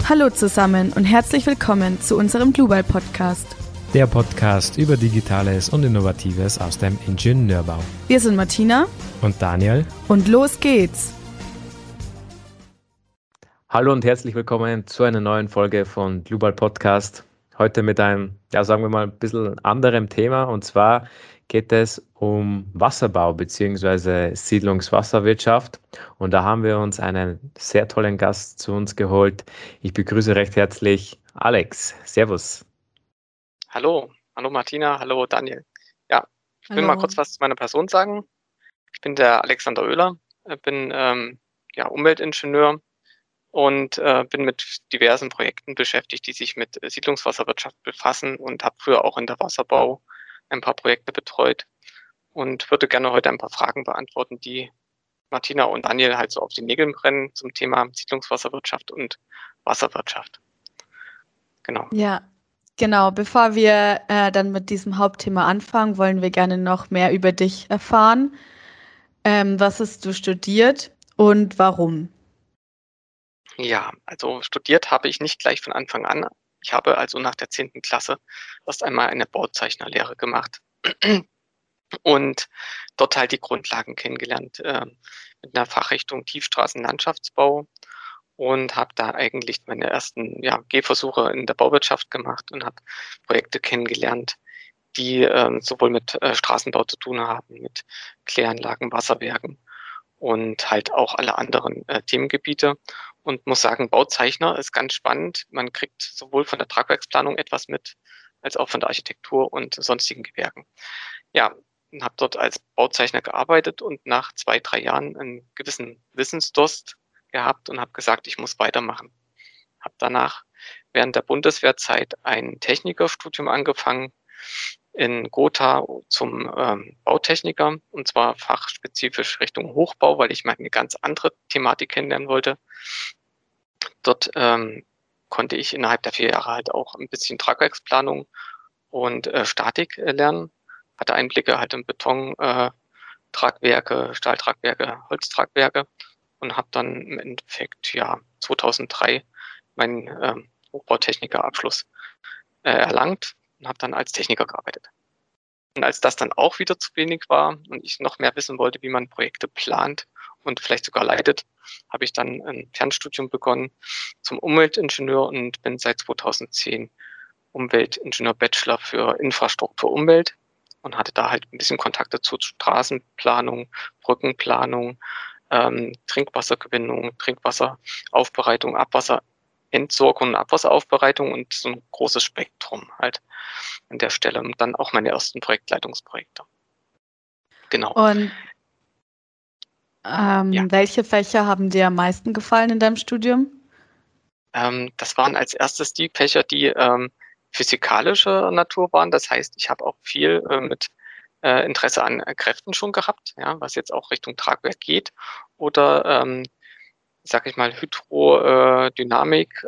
Hallo zusammen und herzlich willkommen zu unserem Global Podcast. Der Podcast über Digitales und Innovatives aus dem Ingenieurbau. Wir sind Martina und Daniel und los geht's. Hallo und herzlich willkommen zu einer neuen Folge von Global Podcast. Heute mit einem, sagen wir mal, ein bisschen anderem Thema, und zwar geht es um Wasserbau bzw. Siedlungswasserwirtschaft, und da haben wir uns einen sehr tollen Gast zu uns geholt. Ich begrüße recht herzlich Alex. Servus. Hallo Martina, hallo Daniel. Ja, ich will mal kurz was zu meiner Person sagen. Ich bin der Alexander Oehler, bin Umweltingenieur und bin mit diversen Projekten beschäftigt, die sich mit Siedlungswasserwirtschaft befassen, und habe früher auch in der Wasserbau ein paar Projekte betreut und würde gerne heute ein paar Fragen beantworten, die Martina und Daniel halt so auf die Nägel brennen zum Thema Siedlungswasserwirtschaft und Wasserwirtschaft. Genau. Ja, genau. Bevor wir dann mit diesem Hauptthema anfangen, wollen wir gerne noch mehr über dich erfahren. Was hast du studiert und warum? Ja, also studiert habe ich nicht gleich von Anfang an. Ich habe also nach der 10. Klasse erst einmal eine Bauzeichnerlehre gemacht und dort halt die Grundlagen kennengelernt mit einer Fachrichtung Tiefstraßenlandschaftsbau, und habe da eigentlich meine ersten Gehversuche in der Bauwirtschaft gemacht und habe Projekte kennengelernt, die sowohl mit Straßenbau zu tun haben, mit Kläranlagen, Wasserwerken und halt auch alle anderen Themengebiete. Und muss sagen, Bauzeichner ist ganz spannend. Man kriegt sowohl von der Tragwerksplanung etwas mit, als auch von der Architektur und sonstigen Gewerken. Ja, habe dort als Bauzeichner gearbeitet und nach 2-3 Jahren einen gewissen Wissensdurst gehabt und habe gesagt, ich muss weitermachen. Habe danach während der Bundeswehrzeit ein Technikerstudium angefangen in Gotha zum Bautechniker, und zwar fachspezifisch Richtung Hochbau, weil ich mal eine ganz andere Thematik kennenlernen wollte. Dort konnte ich innerhalb der 4 Jahre halt auch ein bisschen Tragwerksplanung und Statik lernen. Hatte Einblicke halt in Beton-Tragwerke, Stahltragwerke, Holztragwerke, und habe dann im Endeffekt 2003 meinen Hochbautechnikerabschluss erlangt und habe dann als Techniker gearbeitet. Und als das dann auch wieder zu wenig war und ich noch mehr wissen wollte, wie man Projekte plant und vielleicht sogar leitet, habe ich dann ein Fernstudium begonnen zum Umweltingenieur und bin seit 2010 Umweltingenieur-Bachelor für Infrastruktur Umwelt und hatte da halt ein bisschen Kontakte zu Straßenplanung, Brückenplanung, Trinkwassergewinnung, Trinkwasseraufbereitung, Abwasserentsorgung und Abwasseraufbereitung und so ein großes Spektrum halt an der Stelle, und dann auch meine ersten Projektleitungsprojekte. Genau. Und welche Fächer haben dir am meisten gefallen in deinem Studium? Das waren als erstes die Fächer, die physikalischer Natur waren. Das heißt, ich habe auch viel mit Interesse an Kräften schon gehabt, was jetzt auch Richtung Tragwerk geht, oder sag ich mal Hydrodynamik,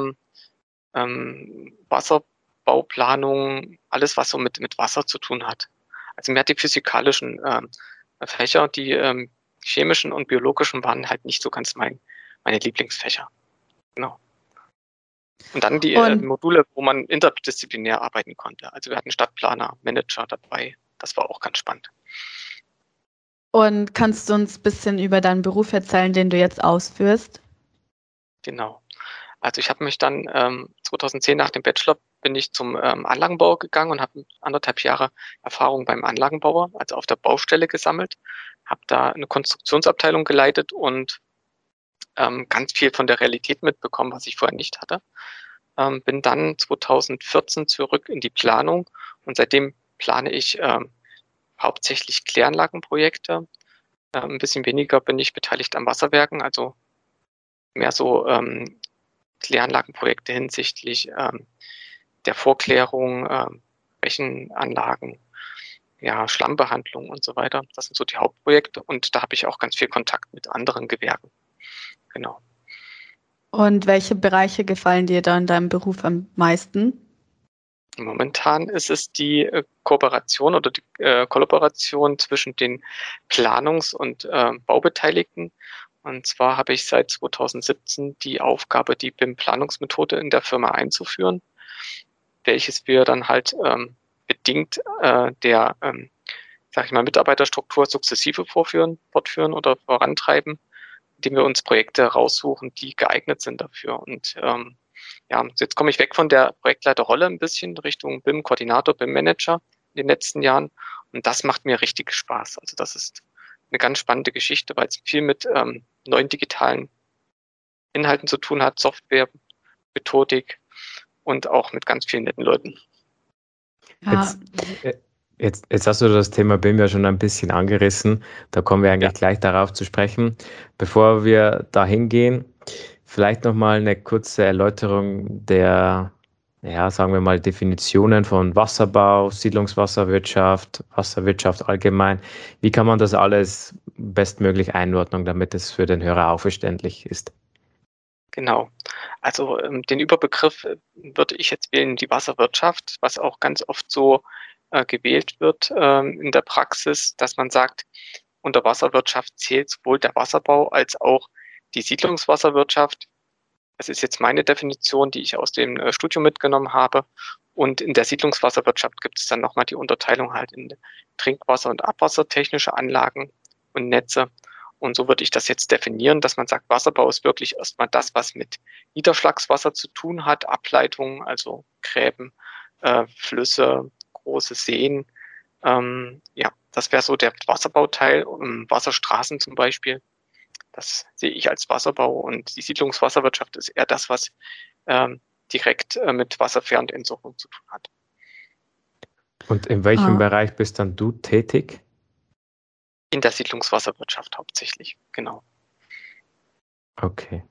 Wasserbauplanung, alles was so mit Wasser zu tun hat. Also mir hat die physikalischen Fächer, die chemischen und biologischen waren halt nicht so ganz meine Lieblingsfächer. Genau. Und dann die Module, wo man interdisziplinär arbeiten konnte. Also wir hatten Stadtplaner, Manager dabei. Das war auch ganz spannend. Und kannst du uns ein bisschen über deinen Beruf erzählen, den du jetzt ausführst? Genau. Also ich habe mich dann 2010 nach dem Bachelor bin ich zum Anlagenbauer gegangen und habe 1,5 Jahre Erfahrung beim Anlagenbauer, also auf der Baustelle gesammelt. Habe da eine Konstruktionsabteilung geleitet und ganz viel von der Realität mitbekommen, was ich vorher nicht hatte. Bin dann 2014 zurück in die Planung und seitdem plane ich hauptsächlich Kläranlagenprojekte. Ein bisschen weniger bin ich beteiligt an Wasserwerken, also mehr so Kläranlagenprojekte hinsichtlich der Vorklärung, Rechenanlagen, Schlammbehandlung und so weiter. Das sind so die Hauptprojekte, und da habe ich auch ganz viel Kontakt mit anderen Gewerken. Genau. Und welche Bereiche gefallen dir da in deinem Beruf am meisten? Momentan ist es die Kooperation oder die Kollaboration zwischen den Planungs- und Baubeteiligten Und zwar habe ich seit 2017 die Aufgabe, die BIM-Planungsmethode in der Firma einzuführen, welches wir dann halt bedingt der, sag ich mal, Mitarbeiterstruktur sukzessive fortführen oder vorantreiben, indem wir uns Projekte raussuchen, die geeignet sind dafür. Und ja, jetzt komme ich weg von der Projektleiterrolle ein bisschen Richtung BIM-Koordinator, BIM-Manager in den letzten Jahren. Und das macht mir richtig Spaß. Also das ist eine ganz spannende Geschichte, weil es viel mit neuen digitalen Inhalten zu tun hat, Software, Methodik und auch mit ganz vielen netten Leuten. Ja, Jetzt hast du das Thema BIM ja schon ein bisschen angerissen. Da kommen wir eigentlich Ja. gleich darauf zu sprechen. Bevor wir da hingehen, vielleicht nochmal eine kurze Erläuterung der, ja, sagen wir mal, Definitionen von Wasserbau, Siedlungswasserwirtschaft, Wasserwirtschaft allgemein. Wie kann man das alles bestmöglich einordnen, damit es für den Hörer auch verständlich ist? Genau. Also den Überbegriff würde ich jetzt wählen, die Wasserwirtschaft, was auch ganz oft so gewählt wird in der Praxis, dass man sagt, unter Wasserwirtschaft zählt sowohl der Wasserbau als auch die Siedlungswasserwirtschaft. Das ist jetzt meine Definition, die ich aus dem Studium mitgenommen habe. Und in der Siedlungswasserwirtschaft gibt es dann nochmal die Unterteilung halt in Trinkwasser- und abwassertechnische Anlagen und Netze. Und so würde ich das jetzt definieren, dass man sagt, Wasserbau ist wirklich erstmal das, was mit Niederschlagswasser zu tun hat, Ableitungen, also Gräben, Flüsse, große Seen. Ja, das wäre so der Wasserbauteil, Wasserstraßen zum Beispiel. Das sehe ich als Wasserbau, und die Siedlungswasserwirtschaft ist eher das, was direkt mit Wasserfähr- und Entsorgung zu tun hat. Und in welchem Bereich bist dann du tätig? In der Siedlungswasserwirtschaft hauptsächlich, genau. Okay.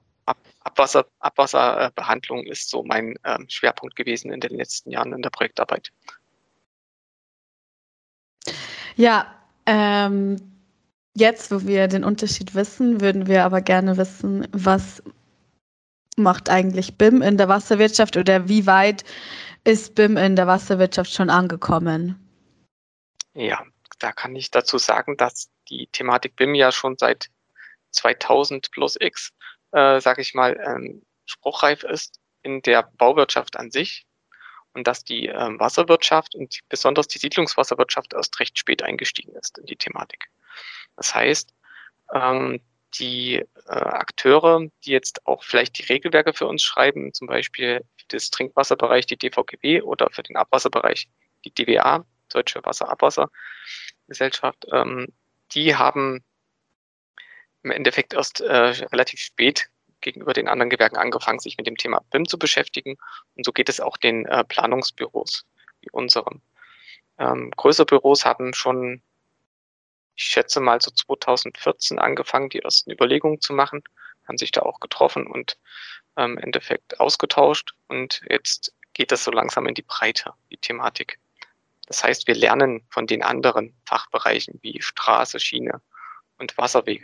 Abwasserbehandlung ist so mein Schwerpunkt gewesen in den letzten Jahren in der Projektarbeit. ja, jetzt, wo wir den Unterschied wissen, würden wir aber gerne wissen, was macht eigentlich BIM in der Wasserwirtschaft oder wie weit ist BIM in der Wasserwirtschaft schon angekommen? Ja, da kann ich dazu sagen, dass die Thematik BIM ja schon seit 2000 plus X, sage ich mal, spruchreif ist in der Bauwirtschaft an sich, und dass die Wasserwirtschaft und besonders die Siedlungswasserwirtschaft erst recht spät eingestiegen ist in die Thematik. Das heißt, die Akteure, die jetzt auch vielleicht die Regelwerke für uns schreiben, zum Beispiel für das Trinkwasserbereich die DVGW oder für den Abwasserbereich die DWA, Deutsche Wasserabwassergesellschaft, die haben im Endeffekt erst relativ spät gegenüber den anderen Gewerken angefangen, sich mit dem Thema BIM zu beschäftigen. Und so geht es auch den Planungsbüros wie unserem. Größere Büros haben schon, ich schätze mal, so 2014 angefangen, die ersten Überlegungen zu machen, haben sich da auch getroffen und im Endeffekt ausgetauscht. Und jetzt geht das so langsam in die Breite, die Thematik. Das heißt, wir lernen von den anderen Fachbereichen wie Straße, Schiene und Wasserwege.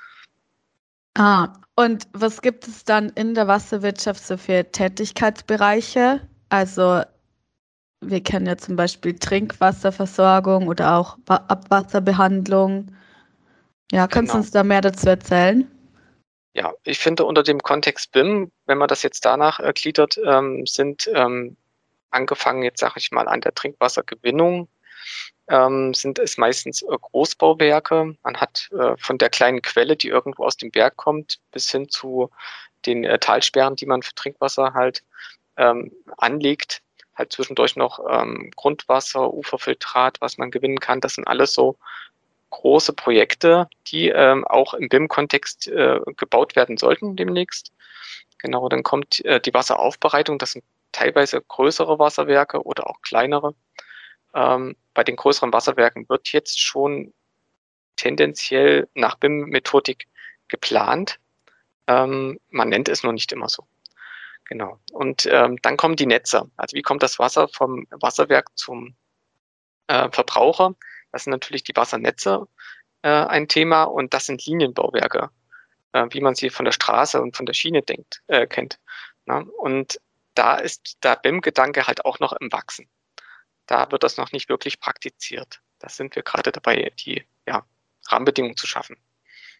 Und was gibt es dann in der Wasserwirtschaft so für Tätigkeitsbereiche? Also wir kennen ja zum Beispiel Trinkwasserversorgung oder auch Abwasserbehandlung. Ja, kannst du uns da mehr dazu erzählen? Ja, ich finde unter dem Kontext BIM, wenn man das jetzt danach gliedert, sind angefangen jetzt, sage ich mal, an der Trinkwassergewinnung, sind es meistens Großbauwerke. Man hat von der kleinen Quelle, die irgendwo aus dem Berg kommt, bis hin zu den Talsperren, die man für Trinkwasser halt anlegt, halt zwischendurch noch Grundwasser, Uferfiltrat, was man gewinnen kann. Das sind alles so große Projekte, die auch im BIM-Kontext gebaut werden sollten demnächst. Genau, dann kommt die Wasseraufbereitung. Das sind teilweise größere Wasserwerke oder auch kleinere. Bei den größeren Wasserwerken wird jetzt schon tendenziell nach BIM-Methodik geplant. Man nennt es noch nicht immer so. Genau. Und dann kommen die Netze. Also wie kommt das Wasser vom Wasserwerk zum Verbraucher? Das sind natürlich die Wassernetze ein Thema, und das sind Linienbauwerke, wie man sie von der Straße und von der Schiene kennt. Na? Und da ist der BIM-Gedanke halt auch noch im Wachsen. Da wird das noch nicht wirklich praktiziert. Da sind wir gerade dabei, die Rahmenbedingungen zu schaffen.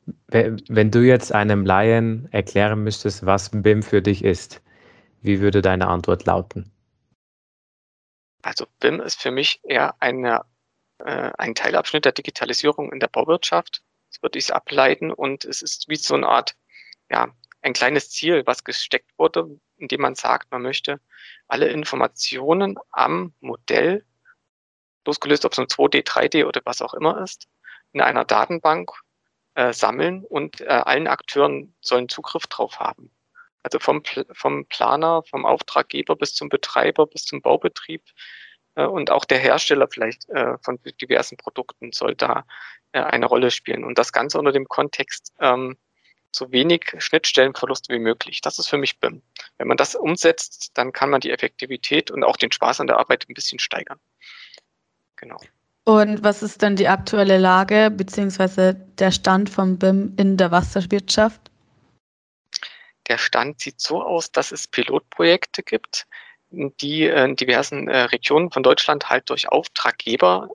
Wenn du jetzt einem Laien erklären müsstest, was BIM für dich ist, wie würde deine Antwort lauten? Also BIM ist für mich eher ein Teilabschnitt der Digitalisierung in der Bauwirtschaft. Das würde ich ableiten und es ist wie so eine Art, ja, ein kleines Ziel, was gesteckt wurde, indem man sagt, man möchte alle Informationen am Modell, losgelöst ob es ein 2D, 3D oder was auch immer ist, in einer Datenbank sammeln und allen Akteuren sollen Zugriff drauf haben. Also vom Planer, vom Auftraggeber bis zum Betreiber, bis zum Baubetrieb und auch der Hersteller vielleicht von diversen Produkten soll da eine Rolle spielen. Und das Ganze unter dem Kontext so wenig Schnittstellenverlust wie möglich. Das ist für mich BIM. Wenn man das umsetzt, dann kann man die Effektivität und auch den Spaß an der Arbeit ein bisschen steigern. Genau. Und was ist denn die aktuelle Lage bzw. der Stand von BIM in der Wasserwirtschaft? Der Stand sieht so aus, dass es Pilotprojekte gibt, die in diversen Regionen von Deutschland halt durch Auftraggeber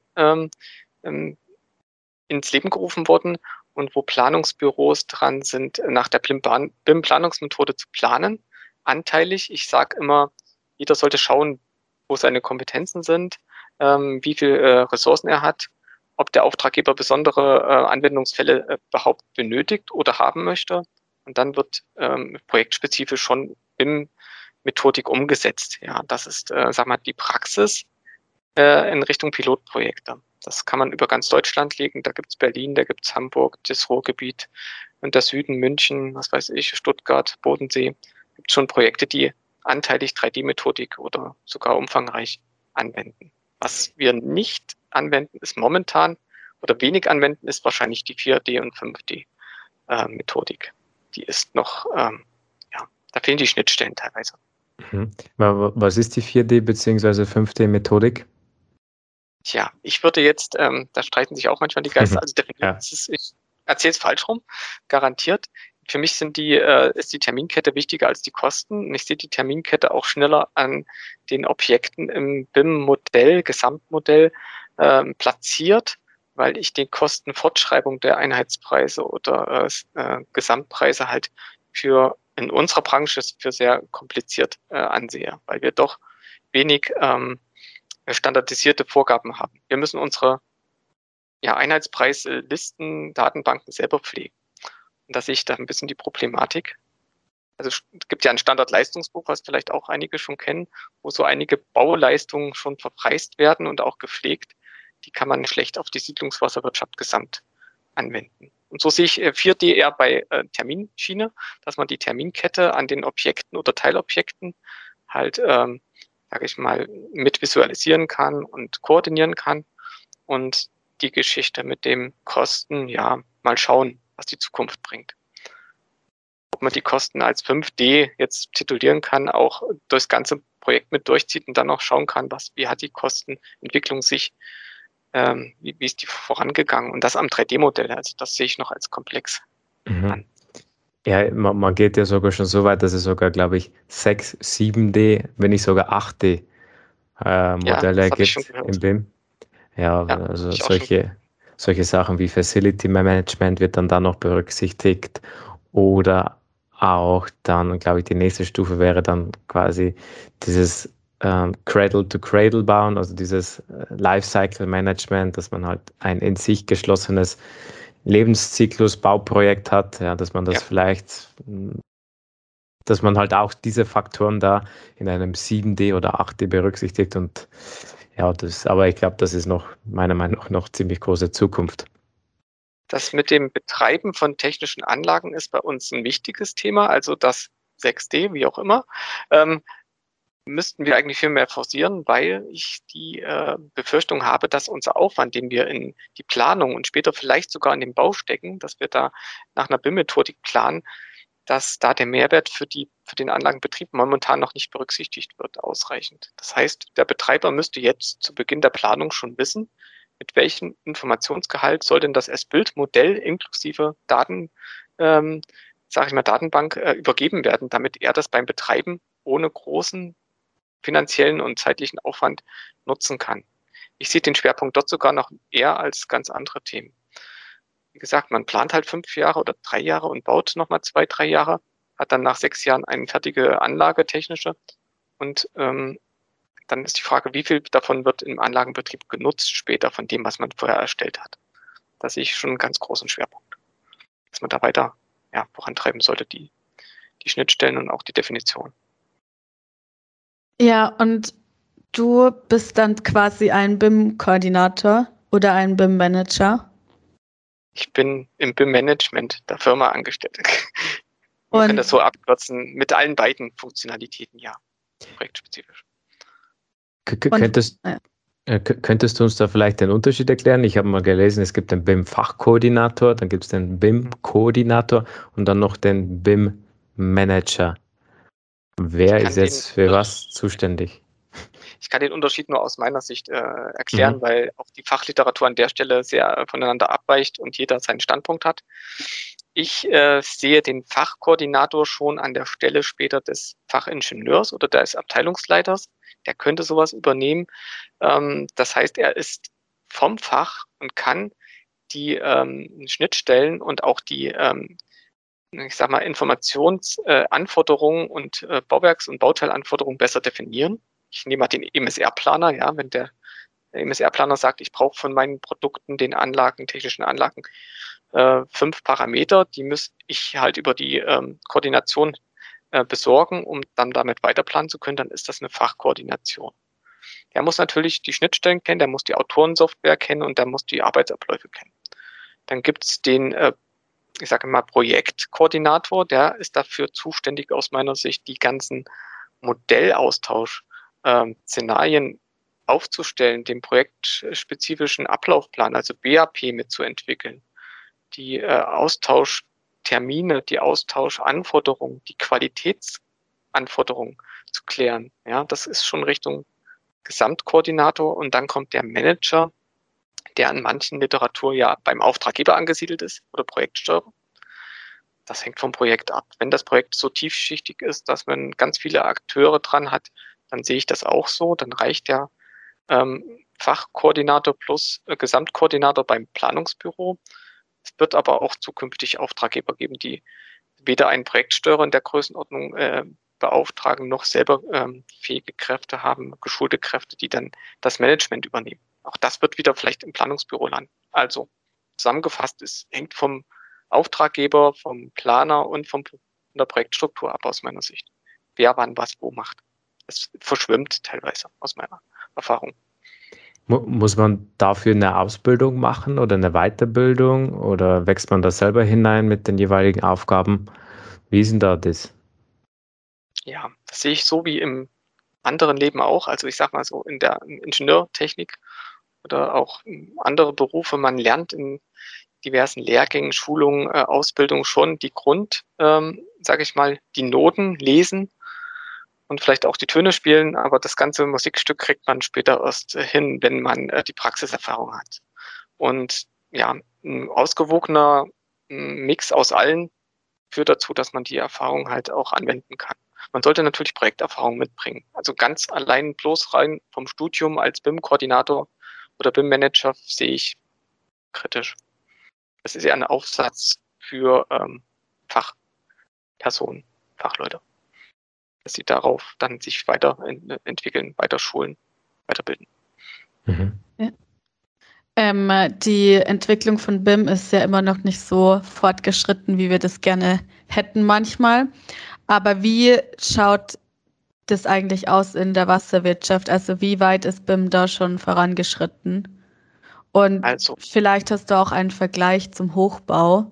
ins Leben gerufen wurden und wo Planungsbüros dran sind, nach der BIM-Planungsmethode zu planen, anteilig. Ich sage immer, jeder sollte schauen, wo seine Kompetenzen sind, wie viel Ressourcen er hat, ob der Auftraggeber besondere Anwendungsfälle überhaupt benötigt oder haben möchte. Und dann wird projektspezifisch schon BIM-Methodik umgesetzt. Ja, das ist, sag mal, die Praxis in Richtung Pilotprojekte. Das kann man über ganz Deutschland legen. Da gibt's Berlin, da gibt's Hamburg, das Ruhrgebiet und der Süden, München, was weiß ich, Stuttgart, Bodensee. Gibt schon Projekte, die anteilig 3D-Methodik oder sogar umfangreich anwenden. Was wir nicht anwenden, ist momentan oder wenig anwenden, ist wahrscheinlich die 4D- und 5D-Methodik. Die ist noch, ja, da fehlen die Schnittstellen teilweise. Was ist die 4D bzw. 5D-Methodik? Tja, ich würde jetzt, da streiten sich auch manchmal die Geister, also definitiv Ja. ich erzähle es falsch rum, garantiert. Für mich ist die Terminkette wichtiger als die Kosten. Und ich sehe die Terminkette auch schneller an den Objekten im BIM-Modell, Gesamtmodell platziert, weil ich die Kostenfortschreibung der Einheitspreise oder Gesamtpreise halt in unserer Branche für sehr kompliziert ansehe, weil wir doch wenig standardisierte Vorgaben haben. Wir müssen unsere Einheitspreislisten, Datenbanken selber pflegen. Und da sehe ich da ein bisschen die Problematik. Also es gibt ja ein Standardleistungsbuch, was vielleicht auch einige schon kennen, wo so einige Bauleistungen schon verpreist werden und auch gepflegt. Die kann man schlecht auf die Siedlungswasserwirtschaft gesamt anwenden. Und so sehe ich 4D eher bei Terminschiene, dass man die Terminkette an den Objekten oder Teilobjekten halt sage ich mal, mit visualisieren kann und koordinieren kann. Und die Geschichte mit dem Kosten, ja, mal schauen, was die Zukunft bringt. Ob man die Kosten als 5D jetzt titulieren kann, auch durchs ganze Projekt mit durchzieht und dann auch schauen kann, wie hat die Kostenentwicklung sich, wie ist die vorangegangen. Und das am 3D-Modell, also das sehe ich noch als komplex an. Ja, man geht ja sogar schon so weit, dass es sogar, glaube ich, 6, 7D, wenn nicht sogar 8D Modelle gibt im BIM. Ja, Ja, also solche Sachen wie Facility Management wird dann da noch berücksichtigt oder auch dann, glaube ich, die nächste Stufe wäre dann quasi dieses Cradle to Cradle bauen, also dieses Lifecycle Management, dass man halt ein in sich geschlossenes Lebenszyklus-Bauprojekt hat, ja, dass man das vielleicht, dass man halt auch diese Faktoren da in einem 7D oder 8D berücksichtigt und ja, aber ich glaube, das ist noch meiner Meinung nach noch ziemlich große Zukunft. Das mit dem Betreiben von technischen Anlagen ist bei uns ein wichtiges Thema, also das 6D, wie auch immer. Müssten wir eigentlich viel mehr forcieren, weil ich die Befürchtung habe, dass unser Aufwand, den wir in die Planung und später vielleicht sogar in den Bau stecken, dass wir da nach einer BIM-Methodik planen, dass da der Mehrwert für den Anlagenbetrieb momentan noch nicht berücksichtigt wird ausreichend. Das heißt, der Betreiber müsste jetzt zu Beginn der Planung schon wissen, mit welchem Informationsgehalt soll denn das S-Bild-Modell inklusive Datenbank übergeben werden, damit er das beim Betreiben ohne großen finanziellen und zeitlichen Aufwand nutzen kann. Ich sehe den Schwerpunkt dort sogar noch eher als ganz andere Themen. wie gesagt, man plant halt 5 Jahre oder 3 Jahre und baut nochmal 2, 3 Jahre, hat dann nach 6 Jahren eine fertige Anlage, technische. Und dann ist die Frage, wie viel davon wird im Anlagenbetrieb genutzt später von dem, was man vorher erstellt hat. Da sehe ich schon einen ganz großen Schwerpunkt, dass man da weiter vorantreiben sollte, die Schnittstellen und auch die Definition. Ja, und du bist dann quasi ein BIM-Koordinator oder ein BIM-Manager. Ich bin im BIM-Management der Firma angestellt. Man kann das so abkürzen, mit allen beiden Funktionalitäten, ja, projektspezifisch. Könntest du uns da vielleicht den Unterschied erklären? Ich habe mal gelesen, es gibt den BIM-Fachkoordinator, dann gibt es den BIM-Koordinator und dann noch den BIM-Manager. Wer ist jetzt für was zuständig? Ich kann den Unterschied nur aus meiner Sicht erklären, weil auch die Fachliteratur an der Stelle sehr voneinander abweicht und jeder seinen Standpunkt hat. Ich sehe den Fachkoordinator schon an der Stelle später des Fachingenieurs oder des Abteilungsleiters. Der könnte sowas übernehmen. Das heißt, er ist vom Fach und kann die Schnittstellen und auch die Informationsanforderungen und Bauwerks- und Bauteilanforderungen besser definieren. Ich nehme mal den EMSR-Planer, ja, wenn der EMSR-Planer sagt, ich brauche von meinen Produkten, den Anlagen, technischen Anlagen, 5 Parameter, die muss ich halt über die Koordination besorgen, um dann damit weiterplanen zu können, dann ist das eine Fachkoordination. Der muss natürlich die Schnittstellen kennen, der muss die Autorensoftware kennen und der muss die Arbeitsabläufe kennen. Dann gibt es den ich sage mal, Projektkoordinator, der ist dafür zuständig aus meiner Sicht, die ganzen Modellaustausch-Szenarien aufzustellen, den projektspezifischen Ablaufplan, also BAP mitzuentwickeln, die Austauschtermine, die Austauschanforderungen, die Qualitätsanforderungen zu klären. Ja, das ist schon Richtung Gesamtkoordinator und dann kommt der Manager, der in manchen Literatur ja beim Auftraggeber angesiedelt ist oder Projektsteuerer. Das hängt vom Projekt ab. Wenn das Projekt so tiefschichtig ist, dass man ganz viele Akteure dran hat, dann sehe ich das auch so. Dann reicht der Fachkoordinator plus Gesamtkoordinator beim Planungsbüro. Es wird aber auch zukünftig Auftraggeber geben, die weder einen Projektsteuerer in der Größenordnung beauftragen, noch selber fähige Kräfte haben, geschulte Kräfte, die dann das Management übernehmen. Auch das wird wieder vielleicht im Planungsbüro landen. Also zusammengefasst, es hängt vom Auftraggeber, vom Planer und von der Projektstruktur ab aus meiner Sicht. Wer wann was wo macht. Es verschwimmt teilweise aus meiner Erfahrung. Muss man dafür eine Ausbildung machen oder eine Weiterbildung oder wächst man da selber hinein mit den jeweiligen Aufgaben? Wie ist denn da das? Ja, das sehe ich so wie im anderen Leben auch. Also ich sag mal so in der Ingenieurtechnik oder auch andere Berufe. Man lernt in diversen Lehrgängen, Schulungen, Ausbildung schon die sage ich mal, die Noten lesen und vielleicht auch die Töne spielen, aber das ganze Musikstück kriegt man später erst hin, wenn man die Praxiserfahrung hat. Und ja, ein ausgewogener Mix aus allen führt dazu, dass man die Erfahrung halt auch anwenden kann. Man sollte natürlich Projekterfahrung mitbringen. Also ganz allein bloß rein vom Studium als BIM-Koordinator oder BIM-Manager sehe ich kritisch. Das ist eher ein Aufsatz für Fachpersonen, Fachleute, dass sie darauf dann sich weiterentwickeln, weiter schulen, weiterbilden. Mhm. Ja. Die Entwicklung von BIM ist ja immer noch nicht so fortgeschritten, wie wir das gerne hätten manchmal. Aber wie schaut das eigentlich aus in der Wasserwirtschaft? Also wie weit ist BIM da schon vorangeschritten? Und Also, vielleicht hast du auch einen Vergleich zum Hochbau.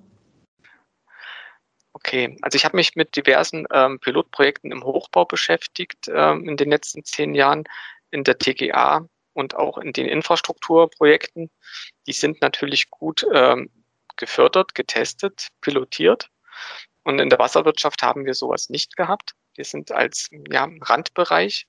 okay, also ich habe mich mit diversen Pilotprojekten im Hochbau beschäftigt in den letzten 10 Jahren in der TGA und auch in den Infrastrukturprojekten. Die sind natürlich gut gefördert, getestet, pilotiert. Und in der Wasserwirtschaft haben wir sowas nicht gehabt. Wir sind als Randbereich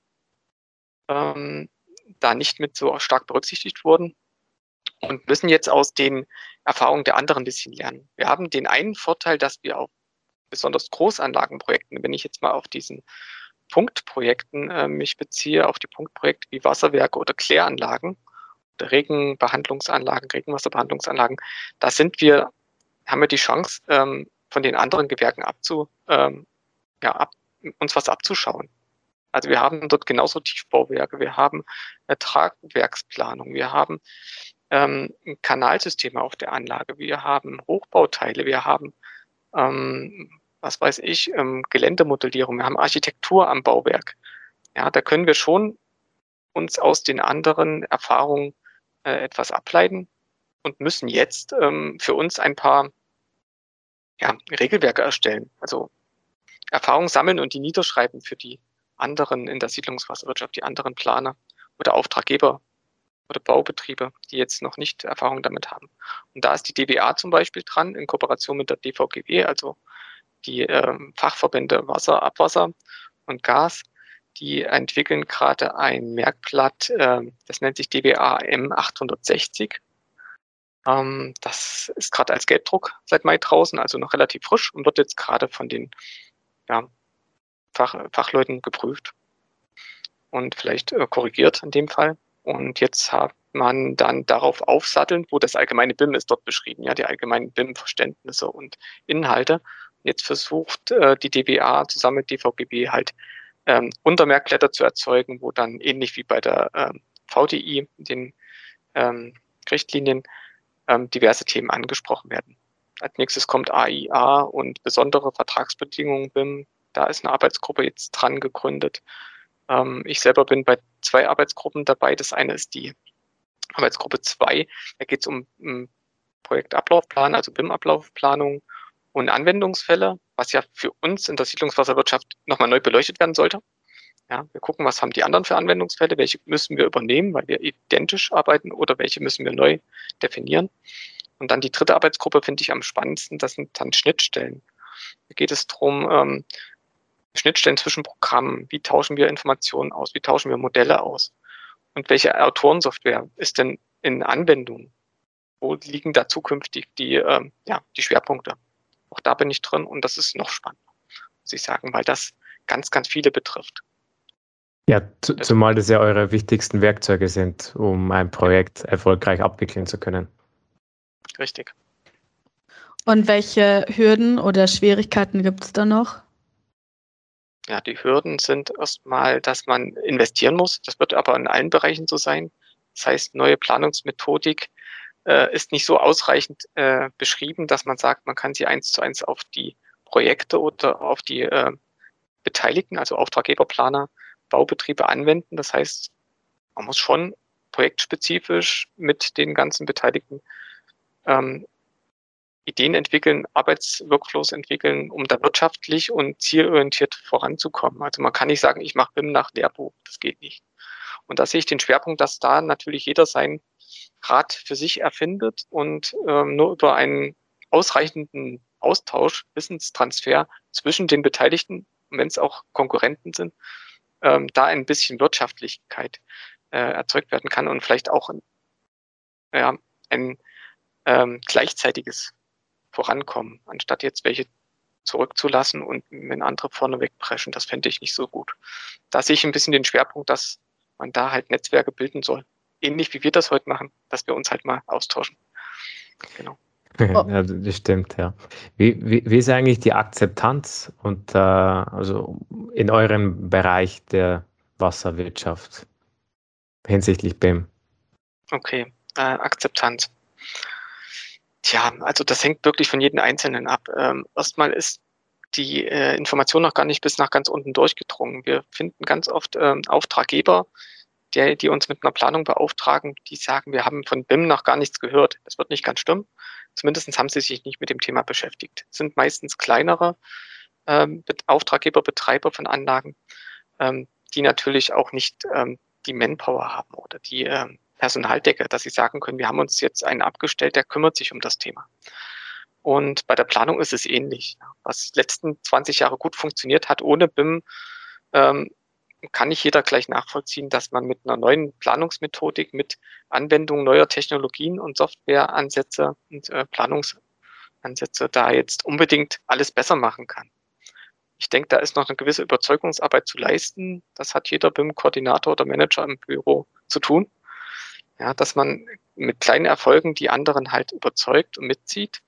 da nicht mit so stark berücksichtigt worden und müssen jetzt aus den Erfahrungen der anderen ein bisschen lernen. Wir haben den einen Vorteil, dass wir auf besonders Großanlagenprojekten, wenn ich jetzt mal auf diesen Punktprojekten mich beziehe, auf die Punktprojekte wie Wasserwerke oder Kläranlagen oder Regenwasserbehandlungsanlagen, da sind wir haben wir die Chance, von den anderen Gewerken uns was abzuschauen. Also wir haben dort genauso Tiefbauwerke, wir haben Tragwerksplanung, wir haben Kanalsysteme auf der Anlage, wir haben Hochbauteile, wir haben, was weiß ich, Geländemodellierung, wir haben Architektur am Bauwerk. Ja, da können wir schon uns aus den anderen Erfahrungen etwas ableiten und müssen jetzt für uns ein paar Regelwerke erstellen. Also Erfahrung sammeln und die niederschreiben für die anderen in der Siedlungswasserwirtschaft, die anderen Planer oder Auftraggeber oder Baubetriebe, die jetzt noch nicht Erfahrung damit haben. Und da ist die DWA zum Beispiel dran, in Kooperation mit der DVGW, also die Fachverbände Wasser, Abwasser und Gas, die entwickeln gerade ein Merkblatt, das nennt sich DWA M860. Das ist gerade als Gelbdruck seit Mai draußen, also noch relativ frisch und wird jetzt gerade von den Fachleuten geprüft und vielleicht korrigiert in dem Fall. Und jetzt hat man dann darauf aufsatteln, wo das allgemeine BIM ist dort beschrieben, ja, die allgemeinen BIM-Verständnisse und Inhalte. Und jetzt versucht die DWA zusammen mit DVGB halt Untermerkblätter zu erzeugen, wo dann ähnlich wie bei der VDI, den Richtlinien, diverse Themen angesprochen werden. Als nächstes kommt AIA und besondere Vertragsbedingungen BIM. Da ist eine Arbeitsgruppe jetzt dran gegründet. Ich selber bin bei 2 Arbeitsgruppen dabei. Das eine ist die Arbeitsgruppe 2. Da geht es um Projektablaufplan, also BIM-Ablaufplanung und Anwendungsfälle, was ja für uns in der Siedlungswasserwirtschaft nochmal neu beleuchtet werden sollte. Ja, wir gucken, was haben die anderen für Anwendungsfälle, welche müssen wir übernehmen, weil wir identisch arbeiten oder welche müssen wir neu definieren. Und dann die dritte Arbeitsgruppe finde ich am spannendsten, das sind dann Schnittstellen. Da geht es darum, Schnittstellen zwischen Programmen, wie tauschen wir Informationen aus, wie tauschen wir Modelle aus und welche Autorensoftware ist denn in Anwendung, wo liegen da zukünftig die Schwerpunkte. Auch da bin ich drin und das ist noch spannender, muss ich sagen, weil das ganz, ganz viele betrifft. Ja, zumal das ja eure wichtigsten Werkzeuge sind, um ein Projekt erfolgreich abwickeln zu können. Richtig. Und welche Hürden oder Schwierigkeiten gibt es da noch? Ja, die Hürden sind erstmal, dass man investieren muss. Das wird aber in allen Bereichen so sein. Das heißt, neue Planungsmethodik ist nicht so ausreichend beschrieben, dass man sagt, man kann sie 1:1 auf die Projekte oder auf die Beteiligten, also Auftraggeber, Planer, Baubetriebe anwenden. Das heißt, man muss schon projektspezifisch mit den ganzen Beteiligten Ideen entwickeln, Arbeitsworkflows entwickeln, um da wirtschaftlich und zielorientiert voranzukommen. Also man kann nicht sagen, ich mache BIM nach Lehrbuch, das geht nicht. Und da sehe ich den Schwerpunkt, dass da natürlich jeder sein Rad für sich erfindet und nur über einen ausreichenden Austausch, Wissenstransfer zwischen den Beteiligten, wenn es auch Konkurrenten sind, da ein bisschen Wirtschaftlichkeit erzeugt werden kann und vielleicht auch ein gleichzeitiges Vorankommen, anstatt jetzt welche zurückzulassen und wenn andere vorne wegpreschen. Das fände ich nicht so gut. Da sehe ich ein bisschen den Schwerpunkt, dass man da halt Netzwerke bilden soll. Ähnlich wie wir das heute machen, dass wir uns halt mal austauschen. Genau. Ja, das stimmt, ja. Wie ist eigentlich die Akzeptanz und also in eurem Bereich der Wasserwirtschaft hinsichtlich BIM? Okay, Akzeptanz. Tja, also das hängt wirklich von jedem Einzelnen ab. Erstmal ist die Information noch gar nicht bis nach ganz unten durchgedrungen. Wir finden ganz oft Auftraggeber, die uns mit einer Planung beauftragen, die sagen, wir haben von BIM noch gar nichts gehört. Das wird nicht ganz stimmen. Zumindest haben sie sich nicht mit dem Thema beschäftigt. Es sind meistens kleinere Auftraggeber, Betreiber von Anlagen, die natürlich auch nicht die Manpower haben oder die Personaldecke, dass sie sagen können, wir haben uns jetzt einen abgestellt, der kümmert sich um das Thema. Und bei der Planung ist es ähnlich. Was letzten 20 Jahre gut funktioniert hat ohne BIM, kann nicht jeder gleich nachvollziehen, dass man mit einer neuen Planungsmethodik, mit Anwendung neuer Technologien und Softwareansätze und Planungsansätze da jetzt unbedingt alles besser machen kann. Ich denke, da ist noch eine gewisse Überzeugungsarbeit zu leisten. Das hat jeder BIM-Koordinator oder Manager im Büro zu tun. Ja, dass man mit kleinen Erfolgen die anderen halt überzeugt und mitzieht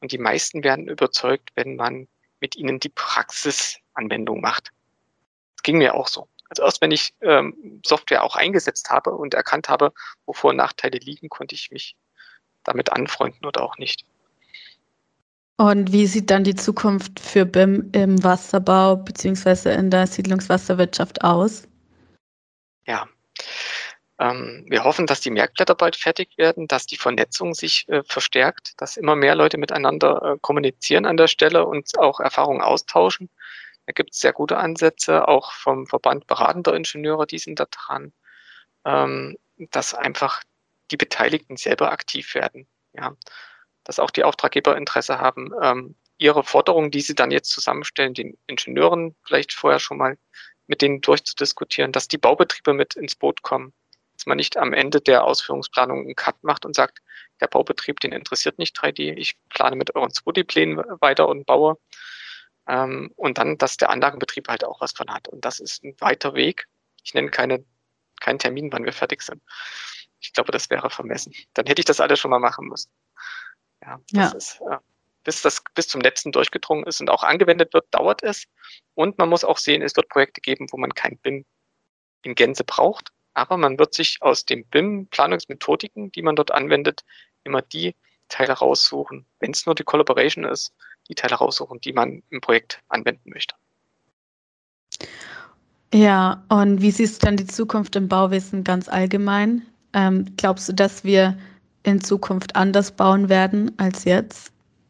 Und die meisten werden überzeugt, wenn man mit ihnen die Praxisanwendung macht. Das ging mir auch so. Also erst wenn ich Software auch eingesetzt habe und erkannt habe, wo Vor- und Nachteile liegen, konnte ich mich damit anfreunden oder auch nicht. Und wie sieht dann die Zukunft für BIM im Wasserbau bzw. in der Siedlungswasserwirtschaft aus? Ja, wir hoffen, dass die Merkblätter bald fertig werden, dass die Vernetzung sich verstärkt, dass immer mehr Leute miteinander kommunizieren an der Stelle und auch Erfahrungen austauschen. Da gibt es sehr gute Ansätze, auch vom Verband beratender Ingenieure, die sind da dran, dass einfach die Beteiligten selber aktiv werden. Ja, dass auch die Auftraggeber Interesse haben, ihre Forderungen, die sie dann jetzt zusammenstellen, den Ingenieuren vielleicht vorher schon mal mit denen durchzudiskutieren, dass die Baubetriebe mit ins Boot kommen, dass man nicht am Ende der Ausführungsplanung einen Cut macht und sagt, der Baubetrieb, den interessiert nicht 3D, ich plane mit euren 2D-Plänen weiter und baue. Und dann, dass der Anlagenbetrieb halt auch was von hat. Und das ist ein weiter Weg. Ich nenne keinen Termin, wann wir fertig sind. Ich glaube, das wäre vermessen. Dann hätte ich das alles schon mal machen müssen. Ja, das ist, bis das bis zum letzten durchgedrungen ist und auch angewendet wird, dauert es. Und man muss auch sehen, es wird Projekte geben, wo man kein BIM in Gänze braucht. Aber man wird sich aus den BIM-Planungsmethodiken, die man dort anwendet, immer die Teile raussuchen, wenn es nur die Collaboration ist, die Teile raussuchen, die man im Projekt anwenden möchte. Ja, und wie siehst du dann die Zukunft im Bauwesen ganz allgemein? Glaubst du, dass wir in Zukunft anders bauen werden als jetzt?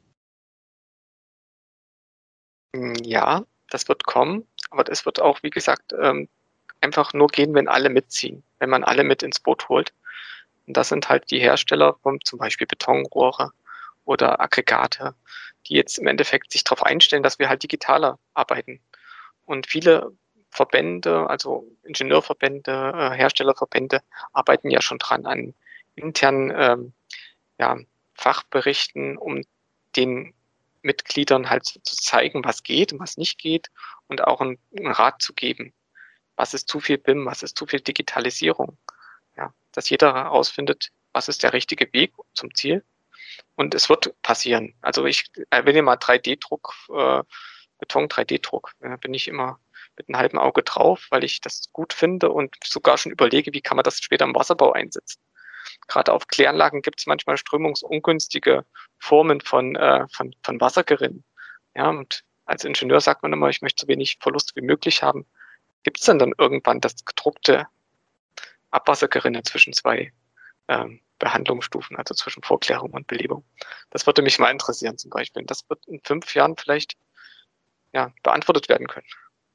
Ja, das wird kommen, aber das wird auch, wie gesagt, einfach nur gehen, wenn alle mitziehen, wenn man alle mit ins Boot holt. Und das sind halt die Hersteller von zum Beispiel Betonrohre oder Aggregate, die jetzt im Endeffekt sich darauf einstellen, dass wir halt digitaler arbeiten. Und viele Verbände, also Ingenieurverbände, Herstellerverbände, arbeiten ja schon dran an internen Fachberichten, um den Mitgliedern halt zu zeigen, was geht und was nicht geht und auch einen Rat zu geben. Was ist zu viel BIM, was ist zu viel Digitalisierung? Ja, dass jeder herausfindet, was ist der richtige Weg zum Ziel. Und es wird passieren. Also ich erwähne mal 3D-Druck, Beton 3D-Druck. Da bin ich immer mit einem halben Auge drauf, weil ich das gut finde und sogar schon überlege, wie kann man das später im Wasserbau einsetzen. Gerade auf Kläranlagen gibt es manchmal strömungsungünstige Formen von Wassergerinnen. Ja, und als Ingenieur sagt man immer, ich möchte so wenig Verlust wie möglich haben. Gibt es dann irgendwann das gedruckte Abwassergerinne zwischen zwei Behandlungsstufen, also zwischen Vorklärung und Belebung? Das würde mich mal interessieren zum Beispiel. Das wird in 5 Jahren vielleicht beantwortet werden können.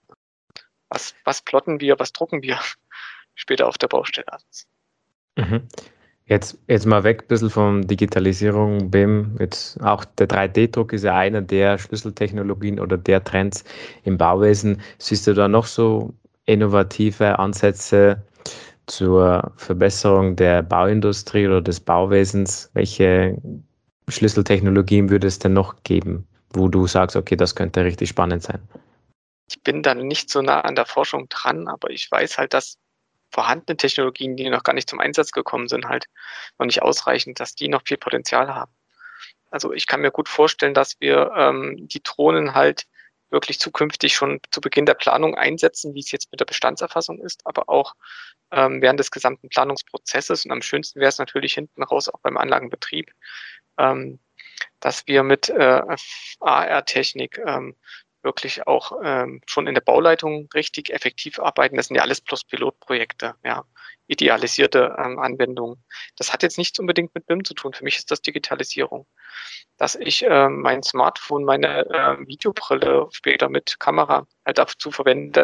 Was plotten wir, was drucken wir später auf der Baustelle? Mhm. Jetzt mal weg ein bisschen von Digitalisierung, BIM. Jetzt auch der 3D-Druck ist ja einer der Schlüsseltechnologien oder der Trends im Bauwesen. Siehst du da noch so innovative Ansätze zur Verbesserung der Bauindustrie oder des Bauwesens? Welche Schlüsseltechnologien würde es denn noch geben, wo du sagst, okay, das könnte richtig spannend sein? Ich bin da nicht so nah an der Forschung dran, aber ich weiß halt, dass vorhandene Technologien, die noch gar nicht zum Einsatz gekommen sind, halt noch nicht ausreichen, dass die noch viel Potenzial haben. Also ich kann mir gut vorstellen, dass wir die Drohnen halt wirklich zukünftig schon zu Beginn der Planung einsetzen, wie es jetzt mit der Bestandserfassung ist, aber auch während des gesamten Planungsprozesses. Und am schönsten wäre es natürlich hinten raus auch beim Anlagenbetrieb, dass wir mit AR-Technik wirklich auch schon in der Bauleitung richtig effektiv arbeiten. Das sind ja alles bloß Pilotprojekte, ja, idealisierte Anwendungen. Das hat jetzt nichts unbedingt mit BIM zu tun. Für mich ist das Digitalisierung. Dass ich mein Smartphone, meine Videobrille später mit Kamera halt dazu verwende,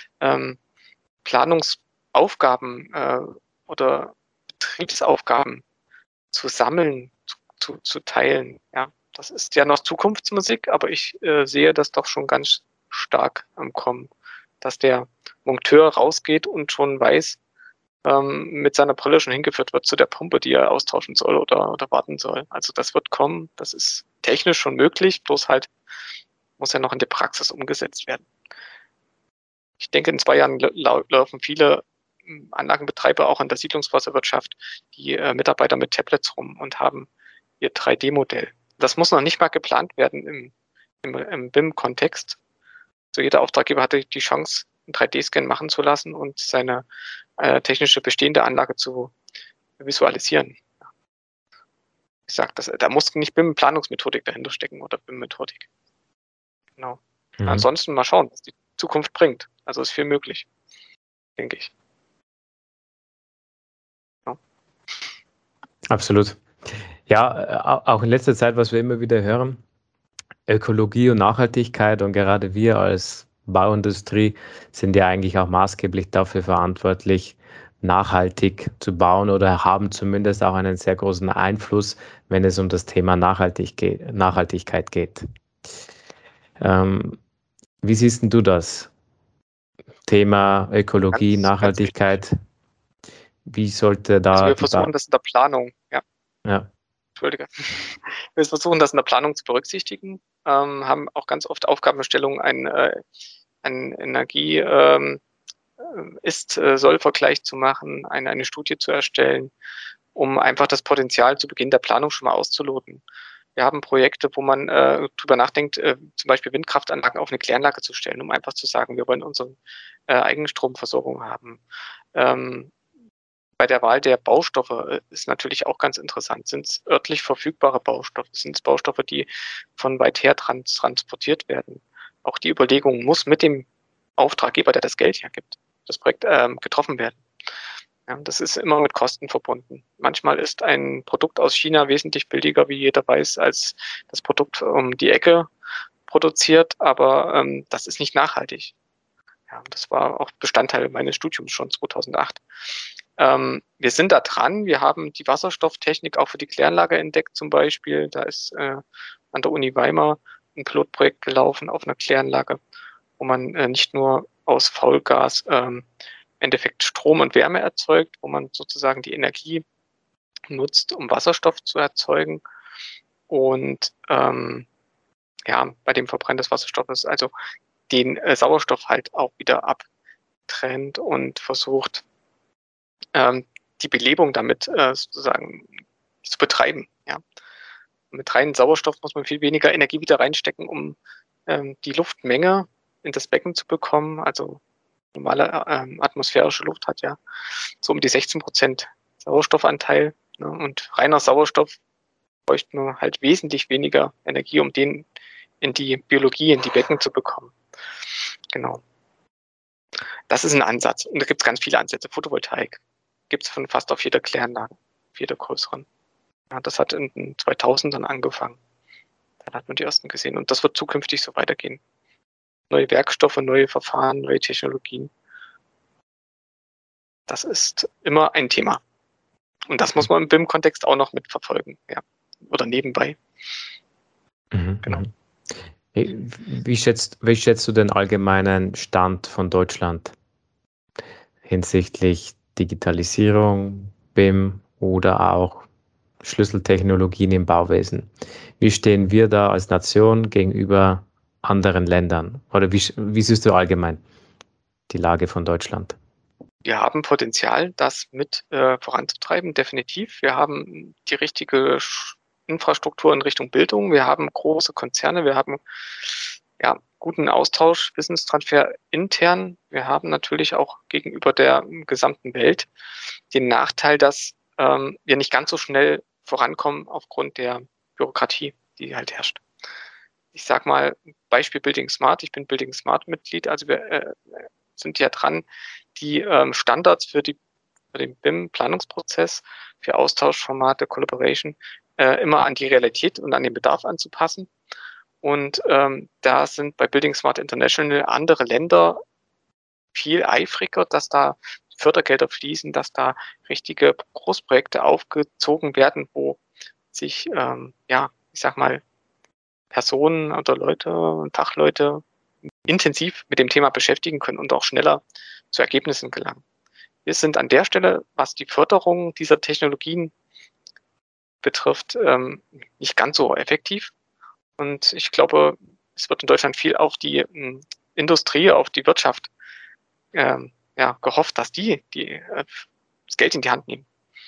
Planungsaufgaben oder Betriebsaufgaben zu sammeln, zu teilen, ja. Das ist ja noch Zukunftsmusik, aber ich sehe das doch schon ganz stark am Kommen, dass der Monteur rausgeht und schon weiß, mit seiner Brille schon hingeführt wird zu der Pumpe, die er austauschen soll oder warten soll. Also das wird kommen, das ist technisch schon möglich, bloß halt muss ja noch in der Praxis umgesetzt werden. Ich denke, in 2 Jahren laufen viele Anlagenbetreiber auch in der Siedlungswasserwirtschaft die Mitarbeiter mit Tablets rum und haben ihr 3D-Modell. Das muss noch nicht mal geplant werden im BIM-Kontext. So jeder Auftraggeber hatte die Chance, einen 3D-Scan machen zu lassen und seine technische bestehende Anlage zu visualisieren. Ich sage, da muss nicht BIM-Planungsmethodik dahinter stecken oder BIM-Methodik. Genau. Ansonsten mal schauen, was die Zukunft bringt. Also ist viel möglich, denke ich. Ja. Absolut. Ja, auch in letzter Zeit, was wir immer wieder hören, Ökologie und Nachhaltigkeit, und gerade wir als Bauindustrie sind ja eigentlich auch maßgeblich dafür verantwortlich, nachhaltig zu bauen, oder haben zumindest auch einen sehr großen Einfluss, wenn es um das Thema Nachhaltigkeit geht. Wie siehst denn du das? Thema Ökologie, Nachhaltigkeit, wie sollte da... Also wir versuchen das in der Planung, Ja. Entschuldige. Wir versuchen das in der Planung zu berücksichtigen, haben auch ganz oft Aufgabenstellungen, einen Energie- Ist-Soll-Vergleich zu machen, eine Studie zu erstellen, um einfach das Potenzial zu Beginn der Planung schon mal auszuloten. Wir haben Projekte, wo man drüber nachdenkt, zum Beispiel Windkraftanlagen auf eine Kläranlage zu stellen, um einfach zu sagen, wir wollen unsere eigene Stromversorgung haben. Bei der Wahl der Baustoffe ist natürlich auch ganz interessant. Sind es örtlich verfügbare Baustoffe? Sind es Baustoffe, die von weit her transportiert werden? Auch die Überlegung muss mit dem Auftraggeber, der das Geld hergibt, das Projekt getroffen werden. Ja, das ist immer mit Kosten verbunden. Manchmal ist ein Produkt aus China wesentlich billiger, wie jeder weiß, als das Produkt um die Ecke produziert, aber das ist nicht nachhaltig. Ja, das war auch Bestandteil meines Studiums schon 2008. Wir sind da dran. Wir haben die Wasserstofftechnik auch für die Kläranlage entdeckt zum Beispiel. Da ist an der Uni Weimar ein Pilotprojekt gelaufen auf einer Kläranlage, wo man nicht nur aus Faulgas im Endeffekt Strom und Wärme erzeugt, wo man sozusagen die Energie nutzt, um Wasserstoff zu erzeugen. Und bei dem Verbrennen des Wasserstoffes also den Sauerstoff halt auch wieder abtrennt und versucht, die Belebung damit sozusagen zu betreiben. Ja. Mit reinem Sauerstoff muss man viel weniger Energie wieder reinstecken, um die Luftmenge in das Becken zu bekommen. Also normale atmosphärische Luft hat ja so um die 16% Sauerstoffanteil. Ne? Und reiner Sauerstoff bräuchte nur halt wesentlich weniger Energie, um den in die Biologie, in die Becken zu bekommen. Genau. Das ist ein Ansatz. Und da gibt es ganz viele Ansätze. Photovoltaik gibt es von fast auf jeder Kläranlage, auf jeder größeren. Ja, das hat in den 2000ern angefangen. Dann hat man die ersten gesehen. Und das wird zukünftig so weitergehen. Neue Werkstoffe, neue Verfahren, neue Technologien. Das ist immer ein Thema. Und das muss man im BIM-Kontext auch noch mitverfolgen. Ja. Oder nebenbei. Genau. Wie schätzt du den allgemeinen Stand von Deutschland hinsichtlich Digitalisierung, BIM oder auch Schlüsseltechnologien im Bauwesen? Wie stehen wir da als Nation gegenüber anderen Ländern? Oder wie siehst du allgemein die Lage von Deutschland? Wir haben Potenzial, das mit voranzutreiben, definitiv. Wir haben die richtige Infrastruktur in Richtung Bildung. Wir haben große Konzerne. Wir haben guten Austausch, Wissenstransfer intern. Wir haben natürlich auch gegenüber der gesamten Welt den Nachteil, dass wir nicht ganz so schnell vorankommen aufgrund der Bürokratie, die halt herrscht. Ich sag mal, Beispiel Building Smart. Ich bin Building Smart Mitglied. Also wir sind ja dran, die Standards für den BIM-Planungsprozess, für Austauschformate, Collaboration, immer an die Realität und an den Bedarf anzupassen. Und da sind bei Building Smart International andere Länder viel eifriger, dass da Fördergelder fließen, dass da richtige Großprojekte aufgezogen werden, wo sich, ich sag mal, Personen oder Leute und Fachleute intensiv mit dem Thema beschäftigen können und auch schneller zu Ergebnissen gelangen. Wir sind an der Stelle, was die Förderung dieser Technologien betrifft, nicht ganz so effektiv. Und ich glaube, es wird in Deutschland viel auf die Industrie, auf die Wirtschaft gehofft, dass die das Geld in die Hand nehmen.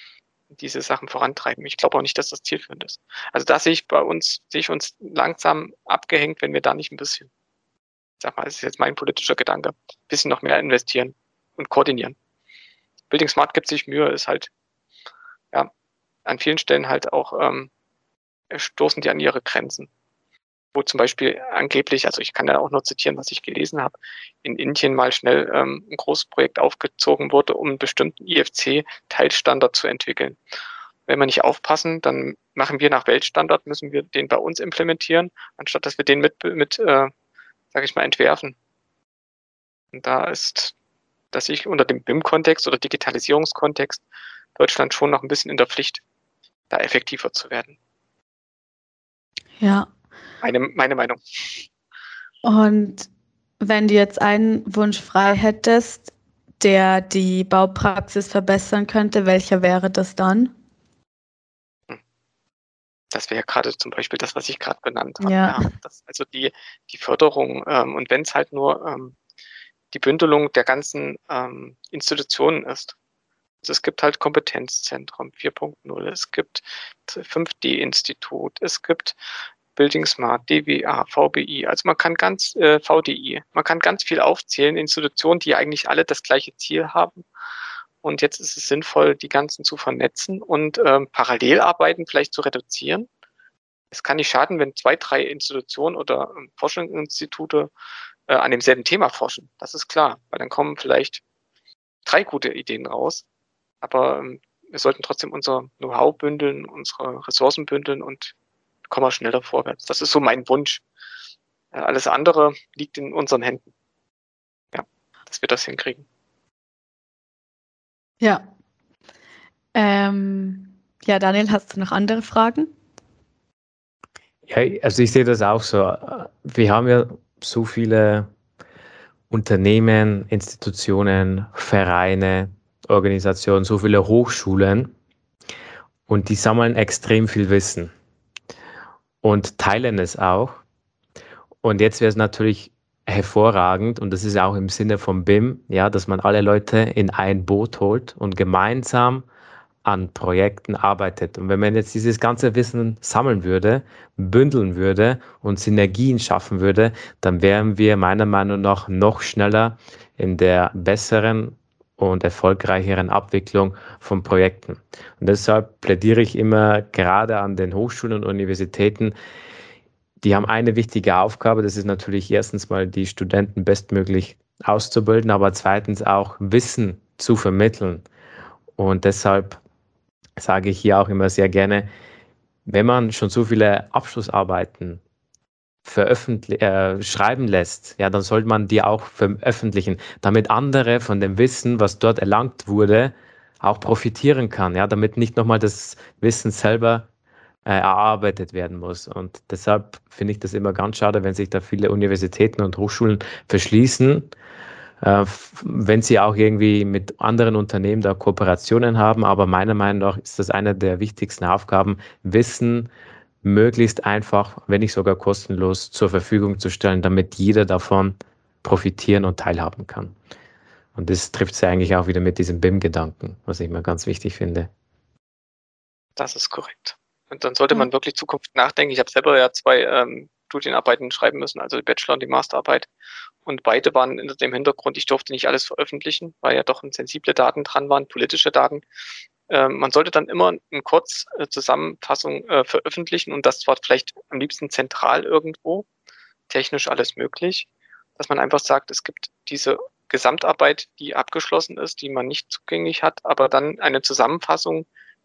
diese Sachen vorantreiben. Ich glaube auch nicht, dass das zielführend ist. Also da sehe ich uns langsam abgehängt, wenn wir da nicht ein bisschen, sag mal, das ist jetzt mein politischer Gedanke, ein bisschen noch mehr investieren und koordinieren. Building Smart gibt sich Mühe, ist halt, ja, an vielen Stellen halt auch, stoßen die an ihre Grenzen. Wo zum Beispiel angeblich, also ich kann ja auch nur zitieren, was ich gelesen habe, in Indien mal schnell ein großes Projekt aufgezogen wurde, um einen bestimmten IFC-Teilstandard zu entwickeln. Wenn wir nicht aufpassen, dann machen wir nach Weltstandard, müssen wir den bei uns implementieren, anstatt dass wir den sage ich mal, entwerfen. Und da ist, dass ich unter dem BIM-Kontext oder Digitalisierungskontext Deutschland schon noch ein bisschen in der Pflicht, da effektiver zu werden. Ja. Meine Meinung. Und wenn du jetzt einen Wunsch frei hättest, der die Baupraxis verbessern könnte, welcher wäre das dann? Das wäre gerade zum Beispiel das, was ich gerade benannt habe. Ja. Ja, also die Förderung und wenn es halt nur die Bündelung der ganzen Institutionen ist. Also es gibt halt Kompetenzzentrum 4.0, es gibt 5D-Institut, es gibt Building Smart, DWA, VBI, also man kann VDI, man kann ganz viel aufzählen, Institutionen, die eigentlich alle das gleiche Ziel haben. Und jetzt ist es sinnvoll, die ganzen zu vernetzen und Parallelarbeiten vielleicht zu reduzieren. Es kann nicht schaden, wenn 2, 3 Institutionen oder Forschungsinstitute an demselben Thema forschen. Das ist klar, weil dann kommen vielleicht 3 gute Ideen raus. Aber wir sollten trotzdem unser Know-how bündeln, unsere Ressourcen bündeln und kommen wir schneller vorwärts. Das ist so mein Wunsch. Alles andere liegt in unseren Händen. Ja, dass wir das hinkriegen. Ja. Ja, Daniel, hast du noch andere Fragen? Ja, also ich sehe das auch so. Wir haben ja so viele Unternehmen, Institutionen, Vereine, Organisationen, so viele Hochschulen und die sammeln extrem viel Wissen und teilen es auch. Und jetzt wäre es natürlich hervorragend, und das ist auch im Sinne vom BIM, ja, dass man alle Leute in ein Boot holt und gemeinsam an Projekten arbeitet. Und wenn man jetzt dieses ganze Wissen sammeln würde, bündeln würde und Synergien schaffen würde, dann wären wir meiner Meinung nach noch schneller in der besseren und erfolgreicheren Abwicklung von Projekten. Und deshalb plädiere ich immer gerade an den Hochschulen und Universitäten, die haben eine wichtige Aufgabe, das ist natürlich erstens mal die Studenten bestmöglich auszubilden, aber zweitens auch Wissen zu vermitteln. Und deshalb sage ich hier auch immer sehr gerne, wenn man schon so viele Abschlussarbeiten schreiben lässt, ja, dann sollte man die auch veröffentlichen, damit andere von dem Wissen, was dort erlangt wurde, auch profitieren kann, ja, damit nicht nochmal das Wissen selber erarbeitet werden muss. Und deshalb finde ich das immer ganz schade, wenn sich da viele Universitäten und Hochschulen verschließen, wenn sie auch irgendwie mit anderen Unternehmen da Kooperationen haben. Aber meiner Meinung nach ist das eine der wichtigsten Aufgaben, Wissen möglichst einfach, wenn nicht sogar kostenlos zur Verfügung zu stellen, damit jeder davon profitieren und teilhaben kann. Und das trifft sie eigentlich auch wieder mit diesem BIM-Gedanken, was ich mir ganz wichtig finde. Das ist korrekt. Und dann sollte man wirklich Zukunft nachdenken. Ich habe selber ja 2 Studienarbeiten schreiben müssen, also die Bachelor- und die Masterarbeit. Und beide waren unter dem Hintergrund, ich durfte nicht alles veröffentlichen, weil ja doch sensible Daten dran waren, politische Daten. Man sollte dann immer eine Kurzzusammenfassung veröffentlichen und das zwar vielleicht am liebsten zentral irgendwo, technisch alles möglich, dass man einfach sagt, es gibt diese Gesamtarbeit, die abgeschlossen ist, die man nicht zugänglich hat, aber dann eine Zusammenfassung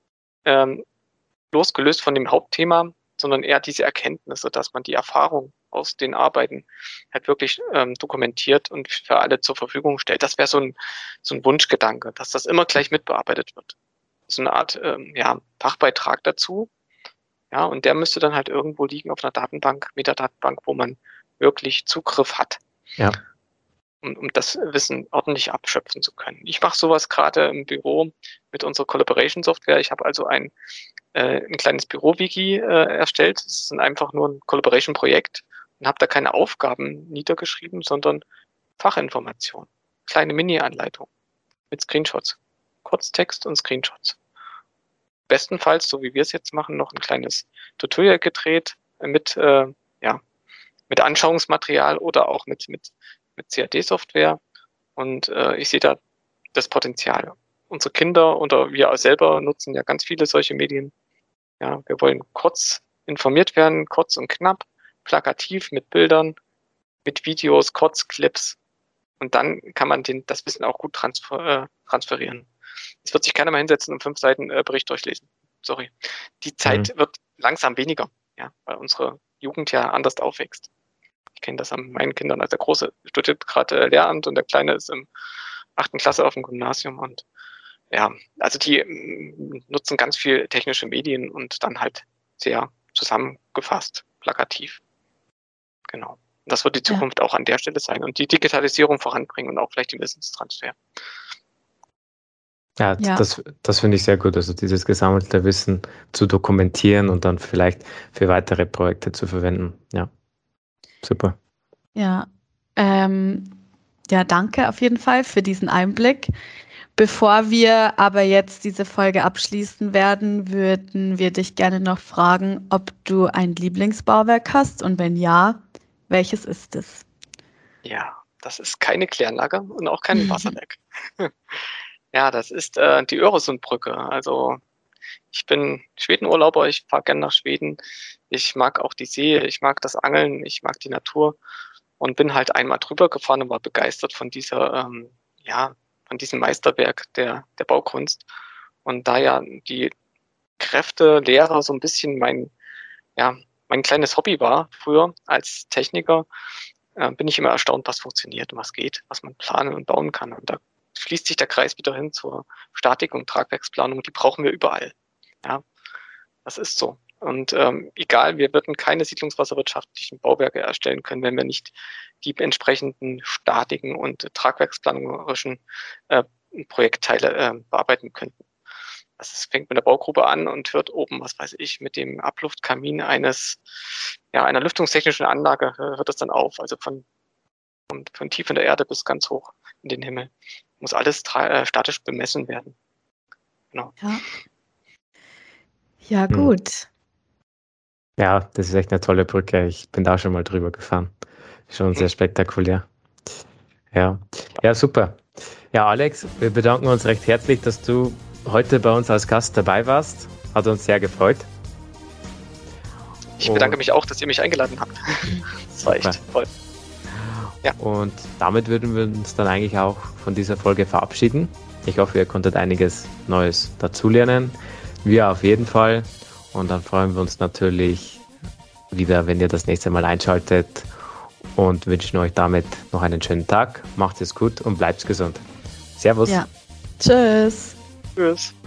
losgelöst von dem Hauptthema, sondern eher diese Erkenntnisse, dass man die Erfahrung aus den Arbeiten halt wirklich dokumentiert und für alle zur Verfügung stellt. Das wäre so ein Wunschgedanke, dass das immer gleich mitbearbeitet wird. So eine Art Fachbeitrag dazu. Ja, und der müsste dann halt irgendwo liegen auf einer Datenbank, Metadatenbank, wo man wirklich Zugriff hat. Ja. Um das Wissen ordentlich abschöpfen zu können. Ich mache sowas gerade im Büro mit unserer Collaboration-Software. Ich habe also ein kleines Büro-Wiki erstellt. Das ist einfach nur ein Collaboration-Projekt und habe da keine Aufgaben niedergeschrieben, sondern Fachinformationen. Kleine Mini-Anleitung mit Screenshots. Kurztext und Screenshots. bestenfalls, so wie wir es jetzt machen, noch ein kleines Tutorial gedreht mit Anschauungsmaterial oder auch mit CAD-Software. Und ich sehe da das Potenzial. Unsere Kinder oder wir selber nutzen ja ganz viele solche Medien. Ja, wir wollen kurz informiert werden, kurz und knapp, plakativ mit Bildern, mit Videos, Kurzclips. Und dann kann man das Wissen auch gut transferieren. Es wird sich keiner mehr hinsetzen und 5 Seiten Bericht durchlesen. Sorry. Die Zeit wird langsam weniger, ja, weil unsere Jugend ja anders aufwächst. Ich kenne das an meinen Kindern. Also der Große studiert gerade Lehramt und der Kleine ist im 8. Klasse auf dem Gymnasium. Und ja, also die nutzen ganz viel technische Medien und dann halt sehr zusammengefasst, plakativ. Genau. Und das wird die Zukunft auch an der Stelle sein und die Digitalisierung voranbringen und auch vielleicht den Wissenstransfer. Ja, das finde ich sehr gut. Also dieses gesammelte Wissen zu dokumentieren und dann vielleicht für weitere Projekte zu verwenden. Ja, super. Ja, danke auf jeden Fall für diesen Einblick. Bevor wir aber jetzt diese Folge abschließen werden, würden wir dich gerne noch fragen, ob du ein Lieblingsbauwerk hast und wenn ja, welches ist es? Ja, das ist keine Kläranlage und auch kein Wasserwerk. Ja, das ist die Öresundbrücke. Also ich bin Schwedenurlauber, ich fahre gerne nach Schweden. Ich mag auch die See, ich mag das Angeln, ich mag die Natur und bin halt einmal drüber gefahren und war begeistert von von diesem Meisterwerk der Baukunst. Und da ja die Kräftelehre so ein bisschen mein kleines Hobby war früher als Techniker, bin ich immer erstaunt, was funktioniert und was geht, was man planen und bauen kann. Und da schließt sich der Kreis wieder hin zur Statik- und Tragwerksplanung. Die brauchen wir überall. Ja, das ist so. Und egal, wir würden keine siedlungswasserwirtschaftlichen Bauwerke erstellen können, wenn wir nicht die entsprechenden statiken und tragwerksplanerischen Projektteile bearbeiten könnten. Das fängt mit der Baugruppe an und hört oben, was weiß ich, mit dem Abluftkamin einer lüftungstechnischen Anlage hört es dann auf. Also von tief in der Erde bis ganz hoch in den Himmel. Muss alles statisch bemessen werden. Genau. Ja, gut. Ja, das ist echt eine tolle Brücke. Ich bin da schon mal drüber gefahren. Schon sehr spektakulär. Ja, super. Ja, Alex, wir bedanken uns recht herzlich, dass du heute bei uns als Gast dabei warst. Hat uns sehr gefreut. Ich bedanke mich auch, dass ihr mich eingeladen habt. Das war echt toll. Ja. Und damit würden wir uns dann eigentlich auch von dieser Folge verabschieden. Ich hoffe, ihr konntet einiges Neues dazulernen. Wir auf jeden Fall. Und dann freuen wir uns natürlich wieder, wenn ihr das nächste Mal einschaltet und wünschen euch damit noch einen schönen Tag. Macht es gut und bleibt gesund. Servus. Ja. Tschüss. Tschüss.